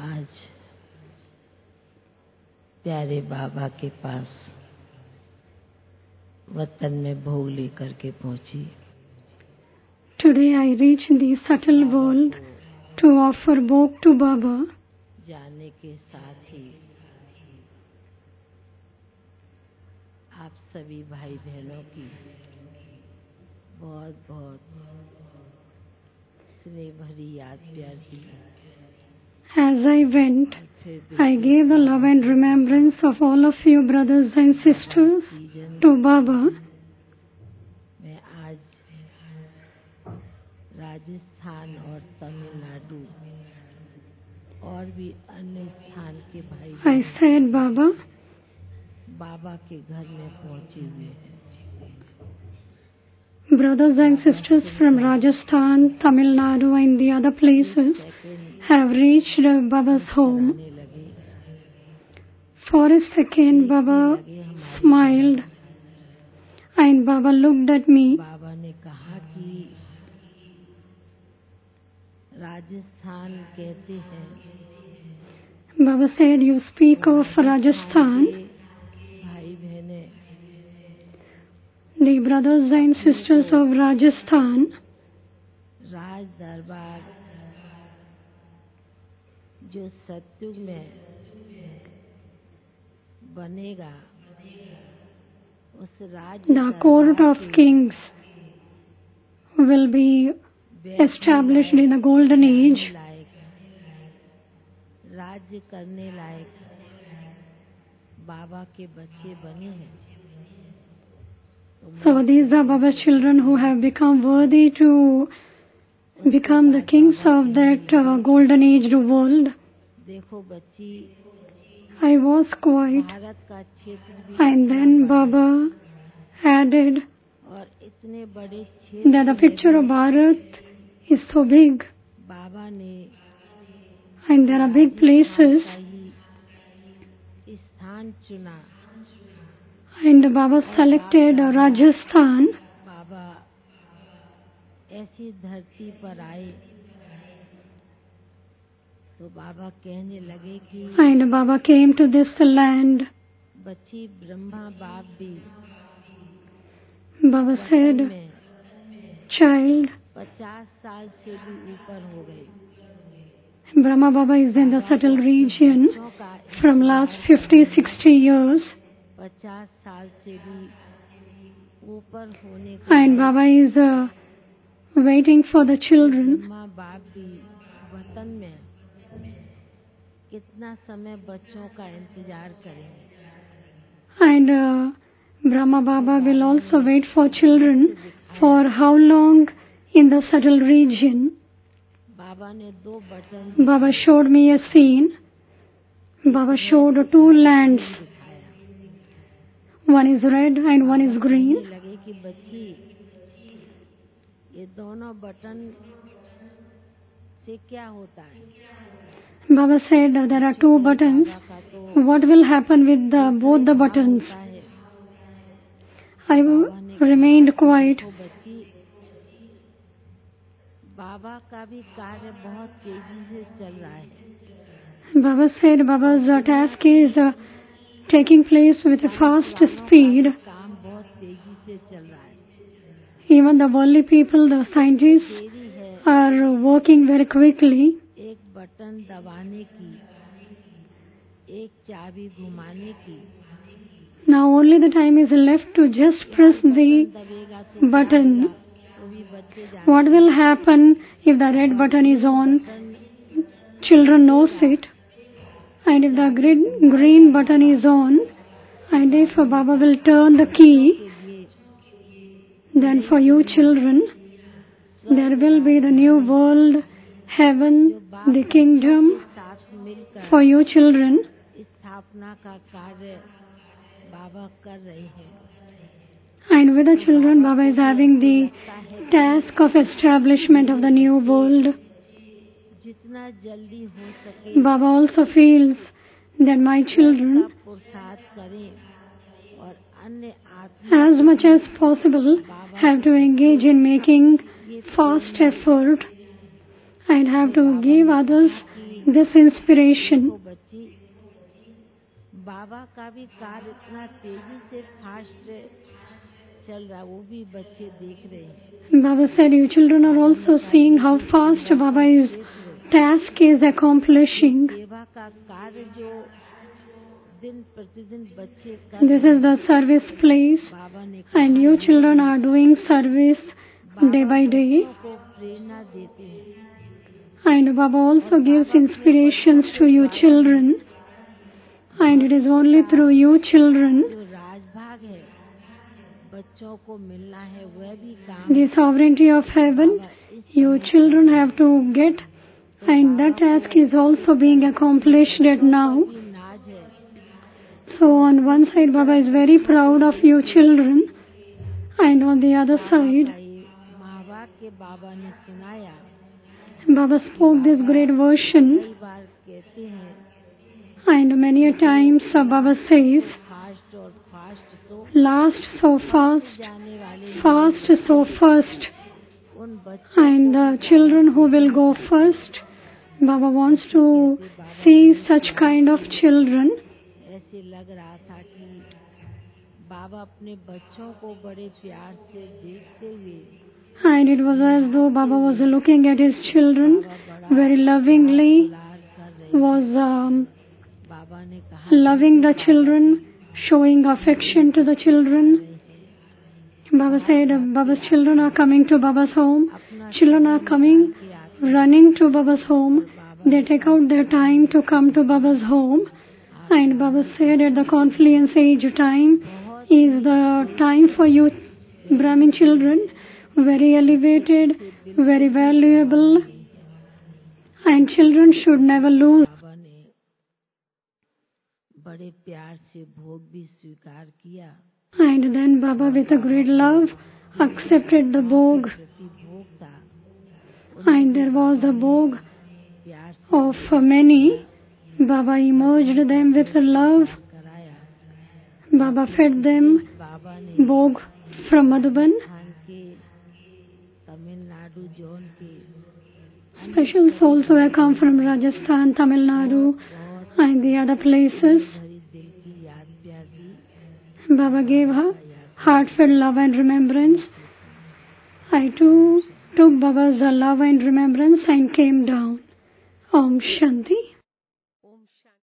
आज प्यारे बाबा के पास वतन में भोग लेकर के पहुंची। Today I reach the subtle world to offer bhog to Baba. जाने के साथ ही आप सभी भाई बहनों की बहुत बहुत स्नेह भरी याद प्यार दी। As I went, I gave the love and remembrance of all of you brothers and sisters to Baba. मैं आज राजस्थान और तमिलनाडु और भी अन्य स्थान के भाई I said, Baba, बाबा के घर में पहुंचे हुए हैं। brothers and sisters from Rajasthan, Tamil Nadu and the other places have reached Baba's home. For a second, Baba smiled and Baba looked at me. बाबा ने कहा कि राजस्थान कहते हैं, Baba said, you speak of Rajasthan. भाई बहने The brothers and sisters of Rajasthan, राज दरबार जो सतयुग में बनेगा, उस राज the court of kings will be established in the golden age. राज्य करने लायक बाबा के बच्चे बने हैं। So these are Baba's children who have become worthy to become the kings of that golden aged world. देखो बच्ची, I was quiet, भारत का क्षेत्र भी and then Baba added और इतने बड़े क्षेत्र that the picture of Bharat is so big बाबा ने and there are big places, का ही स्थान चुना। and Baba selected Rajasthan. बाबा ऐसी धरती पर आए तो बाबा कहने लगे कि And Baba came to this land. बच्ची, ब्रह्मा बाप भी Baba said, में child, 50 साल से भी ऊपर हो गए। Brahma Baba is in the subtle region from last 50-60 years. 50 साल से भी ऊपर होने के And Baba is waiting for the children. Brahma बाप भी वतन में कितना समय बच्चों का इंतजार करेंगे। And Brahma Baba will also wait for children for how long in the subtle region. Baba ने 2 button Baba showed me a scene. Baba showed 2 lands. One is red and one is green. लगे कि बच्ची, ये दोनों button से क्या होता है? Baba said there are 2 buttons. What will happen with both the buttons? I remained quiet. तो बच्ची, बाबा का भी कार्य बहुत तेजी से चल रहा है। Baba said Baba's task is taking place with a fast speed. काम बहुत तेजी से चल रहा है। Even the worldly people, the scientists, देरी है are working very quickly. एक बटन दबाने की, एक चाबी घुमाने की। Now only the time is left to just press the दबेगा तो button. तो भी बच्चे जान What will happen if the red button is on? Children knows it. And if the green button is on, and if Baba will turn the key, then for you children, there will be the new world, heaven, the kingdom साथ मिलकर for you children. स्थापना का कार्य बाबा कर रहे हैं। And with the children, Baba is having the task of establishment of the new world. जितना जल्दी हो सके Baba also feels that my children, पुरुषार्थ करें और अन्य आत्मा as much as possible, have to engage in making fast effort and have to give others this inspiration. देखो बच्ची, बाबा का भी कार्य इतना तेजी से फास्ट चल रहा, वो भी बच्चे देख रहे हैं। Baba said, you children are also seeing how fast Baba's task is accomplishing. सेवा का कार्य जो दिन प्रतिदिन बच्चे कर This is the service place, बाबा ने and you children are doing service day by day. बच्चों को प्रेरणा देते हैं। And Baba also gives inspirations to you children. And it is only through you children, जो राजभाग है बच्चों को मिलना है, वह भी काम the sovereignty of heaven, you children have to get, and that task is also being accomplished at now. भी नाज है। So on one side Baba is very proud of you children, and on the other side महावाक्य बाबा ने सुनाया, Baba spoke this great version, कई बार कहते हैं and many a times Baba says, fast और फास्ट तो last so fast, जाने वाले fast so first. उन बच्चों And the children who will go first, Baba wants to see such kind of children. ऐसे लग रहा था कि बाबा अपने बच्चों को बड़े प्यार से देखते हुए, And it was as though Baba was looking at his children very lovingly, दुलार कर रहे। was बाबा ने कहा loving the children, showing affection to the children. Baba said, Baba's children are coming to Baba's home. Children are coming, running to Baba's home. They take out their time to come to Baba's home. And Baba said at the confluence age time is the time for you Brahmin children, very elevated, very valuable, and children should never lose. बाबा ने बड़े प्यार से भोग भी स्वीकार किया। And then Baba with a great love accepted the bhog, प्रति भोग था, and there was the bhog प्यार से of many. Baba emerged them with love. कराया। Baba fed them बाबा ने bhog from Madhuban. राजस्थान के, तमिलनाडु जोन के Specials also have come from Rajasthan, Tamil Nadu, and the other places. भरी दिल की याद प्यार दी। Baba gave her heartfelt love and remembrance. I too took Baba's love and remembrance and came down. Om Shanti.